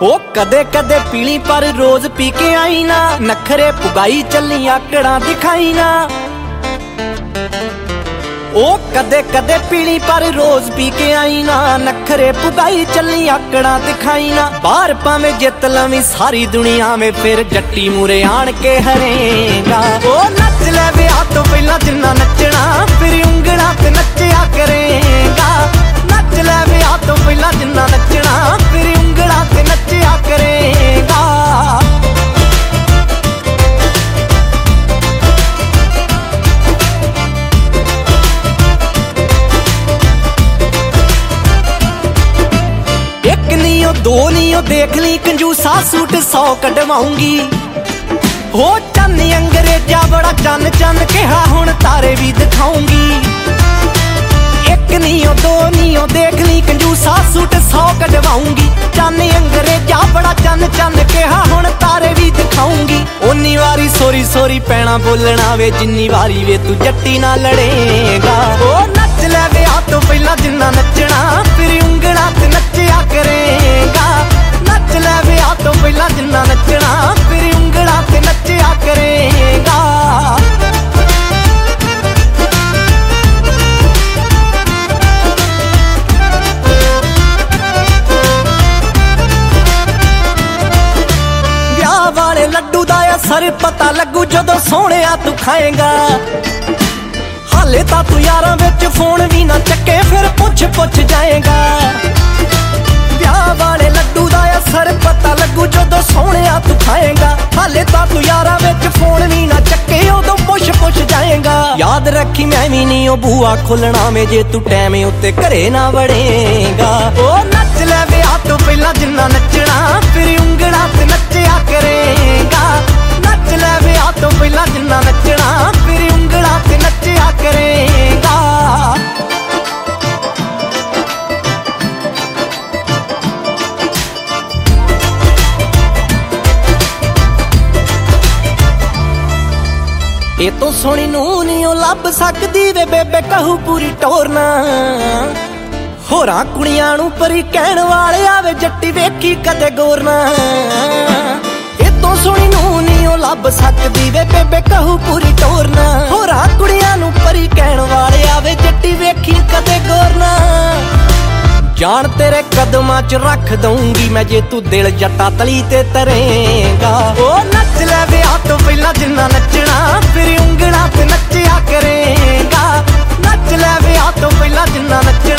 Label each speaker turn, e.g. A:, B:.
A: ओ कदे कदे पीली पर रोज पी के आई ना, नखरे पुगाई चली आकड़ा दिखाई ना। ओ कदे कदे पीली पर रोज पी के आई ना, नखरे पुगाई चली आकड़ा दिखाई ना। बाहर पावे जित लवी सारी दुनिया में, फिर जट्टी मूरे आन के हरेगा। ओ नच ले विआह तो पहला जिन्ना नचना, फिर उंगला ते नचया करेगा। नच ले विआह तो पहला जिन्ना नचना, फिर उंगला ते नचया करेगा। एक नीओ दो नीओ देख ली कंजूसा, सूट 100 कटवाऊंगी। हो चन अंग्रेजा बड़ा चन चन कहा, हुण तारे भी दिखाऊंगी। एक नीओ दो नीओ देख ली कंजूसा, सूट 100 कटवाऊंगी। चन अंग्रेजा बड़ा चन चन कहा, हुण तारे भी दिखाऊंगी। उन्नी वारी सोरी सोरी पैना बोलना वे, जिन्नी वारी वे तू जट्टी ना लड़ेगा। ओ नच ले विआह तो पहला जिन्ना नचना, फिर उंगला ते नचया करेगा। नच ले विआह तो पहला जिन्ना नचना, फिर उंगला ते नचया करेगा। ब्याह वाले लड्डू दा असर पता लगू जदों सोहणिया तू खाएगा। हाले ता तू यारां विच फोन भी ना चक्के, फिर पुछ पुछ जाएगा। ब्याह वाले लड्डू दा असर पता लगू जदों सोहणिया तू खाएगा। हाले ता तू यारां विच फोन भी ना चक्के, उदों पुछ पुछ जाएगा। याद रखी मैं भी नहीं ओ बूआ खोलना में, जे तू टाइम उत्ते घरे ना वड़ेगा। ओ नच ले विआह तो पहला जिन्ना नचना, फिर उंगला ते नचया करेगा। नच ले विआह तो पहला जिन्ना नचना, फिर उंगला ते नचया करेगा। ये तो सोनी नू नी ओ लभ सकदी वे बेबे, कहू पूरी टोरना। होरां कुड़ियां नू परी कहण वाले आवे, जट्टी वेखी कदे गोरना। ये तो सोनी नू नी ओ लभ सकदी वे बेबे, कहू पूरी टोरना। होरां कुड़ियां नू परी कहण वाले आवे, जट्टी वेखी कदे गोरना। जान तेरे कदमां च रख दूंगी मैं, जे तू दिल जट्टा तली ते तरेगा। ओ नच ले विआह तो पहला जिन्ना नचना, फिर उंगला ते नचया करेगा। नच ले विआह तो पहला जिन्ना नचना,